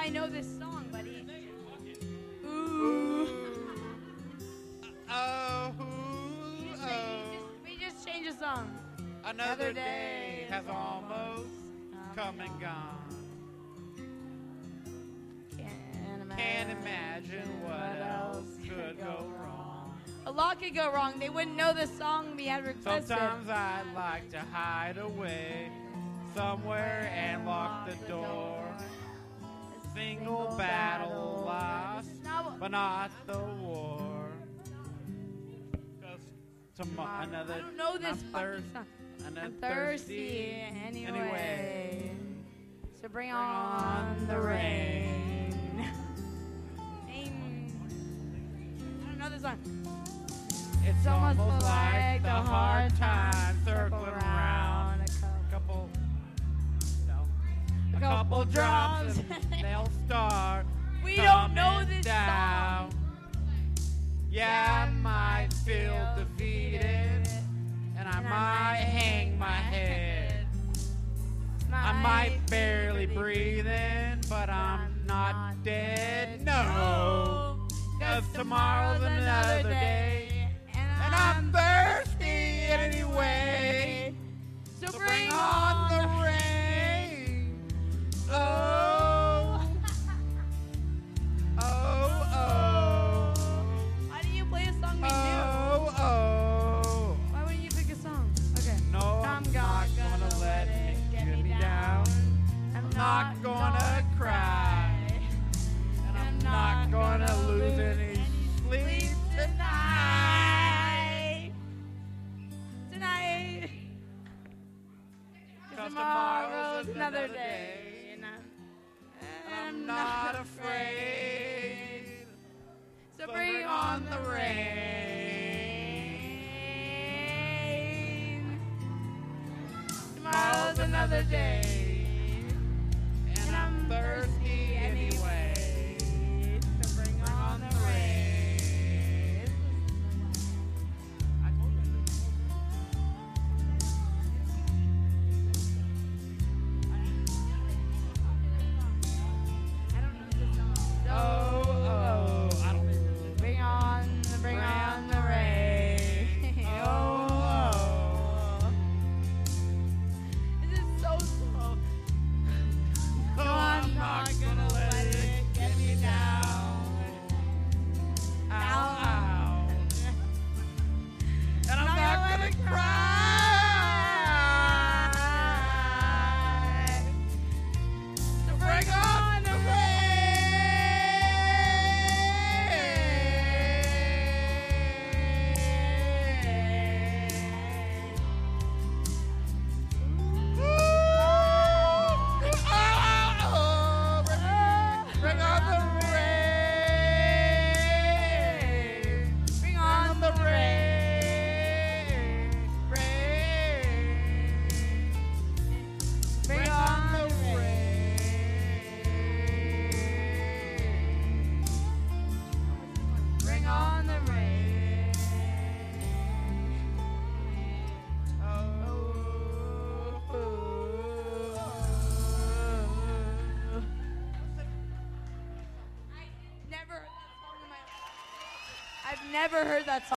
I know this song, buddy. Ooh. We just changed the song. Another day has almost come and gone. Can't imagine what else could go wrong. A lot could go wrong. They wouldn't know the song we had requested. Sometimes I'd like to hide away somewhere and lock the door. A single battle lost, but not the war. 'Cause another. I don't know this fucking song. I'm thirsty anyway. So bring on the rain. I don't know this song. It's almost like the hard times circling around. A couple drops and they'll start. We don't know this down. song. Yeah, I might feel defeated, and I might hang my head. I might barely breathe in, but I'm not dead. No, 'cause tomorrow's another day, and I'm thirsty anyway. So bring on the rain. Oh, oh, oh. Why do you play a song we knew? Oh, oh. Why wouldn't you pick a song? Okay. No, I'm not gonna let it get me down. I'm not gonna cry. And I'm not gonna lose any sleep tonight. Tonight. 'Cause tomorrow's another day. And I'm not afraid. So bring on the rain. Tomorrow's another day. And I'm thirsty anyway. So bring on the rain. I told you. I don't know this song. Oh, I don't know. Bring on the rain. Oh, oh. This is so slow. Oh, I'm not gonna let it get me down. Ow, ow. And I'm not gonna cry. So bring on the rain. Woo! Bring on the rain. Bring on the rain. Bring on the rain. Bring on the rain. I've never heard that song in my life. I've never heard that song.